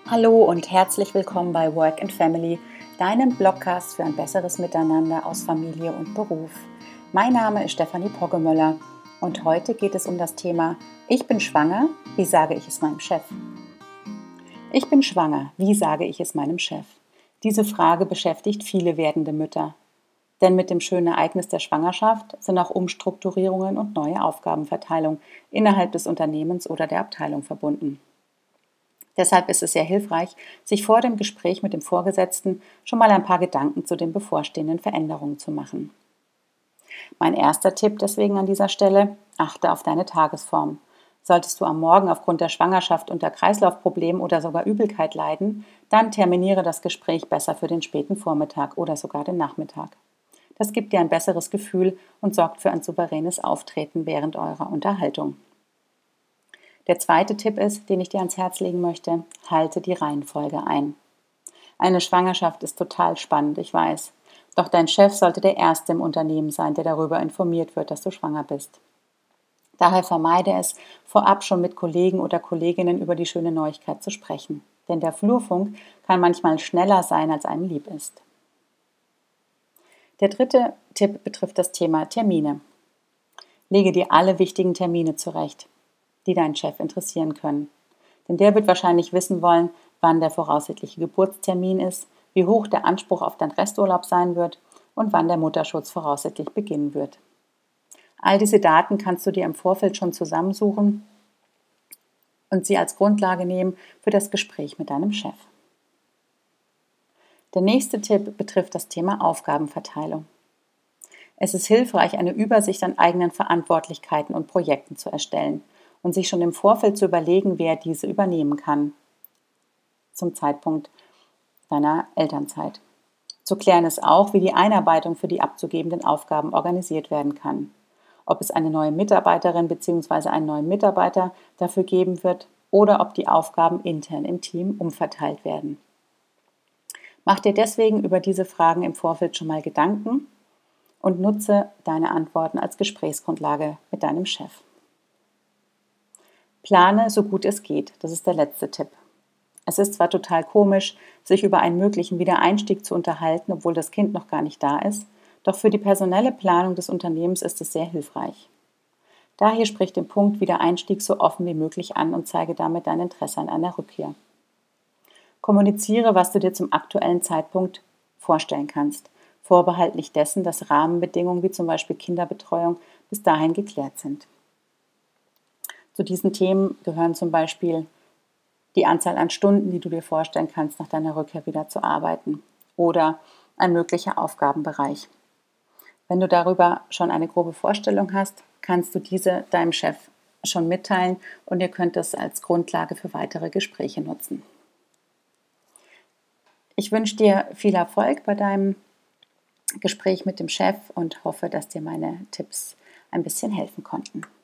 Hallo und herzlich willkommen bei Work and Family, deinem Blogcast für ein besseres Miteinander aus Familie und Beruf. Mein Name ist Stefanie Poggemöller und heute geht es um das Thema Ich bin schwanger, wie sage ich es meinem Chef? Ich bin schwanger, wie sage ich es meinem Chef? Diese Frage beschäftigt viele werdende Mütter. Denn mit dem schönen Ereignis der Schwangerschaft sind auch Umstrukturierungen und neue Aufgabenverteilung innerhalb des Unternehmens oder der Abteilung verbunden. Deshalb ist es sehr hilfreich, sich vor dem Gespräch mit dem Vorgesetzten schon mal ein paar Gedanken zu den bevorstehenden Veränderungen zu machen. Mein erster Tipp deswegen an dieser Stelle: Achte auf deine Tagesform. Solltest du am Morgen aufgrund der Schwangerschaft unter Kreislaufproblemen oder sogar Übelkeit leiden, dann terminiere das Gespräch besser für den späten Vormittag oder sogar den Nachmittag. Das gibt dir ein besseres Gefühl und sorgt für ein souveränes Auftreten während eurer Unterhaltung. Der zweite Tipp ist, den ich dir ans Herz legen möchte: Halte die Reihenfolge ein. Eine Schwangerschaft ist total spannend, ich weiß. Doch dein Chef sollte der Erste im Unternehmen sein, der darüber informiert wird, dass du schwanger bist. Daher vermeide es, vorab schon mit Kollegen oder Kolleginnen über die schöne Neuigkeit zu sprechen. Denn der Flurfunk kann manchmal schneller sein, als einem lieb ist. Der dritte Tipp betrifft das Thema Termine. Lege dir alle wichtigen Termine zurecht, die deinen Chef interessieren können. Denn der wird wahrscheinlich wissen wollen, wann der voraussichtliche Geburtstermin ist, wie hoch der Anspruch auf deinen Resturlaub sein wird und wann der Mutterschutz voraussichtlich beginnen wird. All diese Daten kannst du dir im Vorfeld schon zusammensuchen und sie als Grundlage nehmen für das Gespräch mit deinem Chef. Der nächste Tipp betrifft das Thema Aufgabenverteilung. Es ist hilfreich, eine Übersicht an eigenen Verantwortlichkeiten und Projekten zu erstellen und sich schon im Vorfeld zu überlegen, wer diese übernehmen kann zum Zeitpunkt deiner Elternzeit. Zu klären ist auch, wie die Einarbeitung für die abzugebenden Aufgaben organisiert werden kann. Ob es eine neue Mitarbeiterin bzw. einen neuen Mitarbeiter dafür geben wird oder ob die Aufgaben intern im Team umverteilt werden. Mach dir deswegen über diese Fragen im Vorfeld schon mal Gedanken und nutze deine Antworten als Gesprächsgrundlage mit deinem Chef. Plane so gut es geht, das ist der letzte Tipp. Es ist zwar total komisch, sich über einen möglichen Wiedereinstieg zu unterhalten, obwohl das Kind noch gar nicht da ist, doch für die personelle Planung des Unternehmens ist es sehr hilfreich. Daher sprich den Punkt Wiedereinstieg so offen wie möglich an und zeige damit dein Interesse an einer Rückkehr. Kommuniziere, was du dir zum aktuellen Zeitpunkt vorstellen kannst, vorbehaltlich dessen, dass Rahmenbedingungen wie zum Beispiel Kinderbetreuung bis dahin geklärt sind. Zu diesen Themen gehören zum Beispiel die Anzahl an Stunden, die du dir vorstellen kannst, nach deiner Rückkehr wieder zu arbeiten, oder ein möglicher Aufgabenbereich. Wenn du darüber schon eine grobe Vorstellung hast, kannst du diese deinem Chef schon mitteilen und ihr könnt es als Grundlage für weitere Gespräche nutzen. Ich wünsche dir viel Erfolg bei deinem Gespräch mit dem Chef und hoffe, dass dir meine Tipps ein bisschen helfen konnten.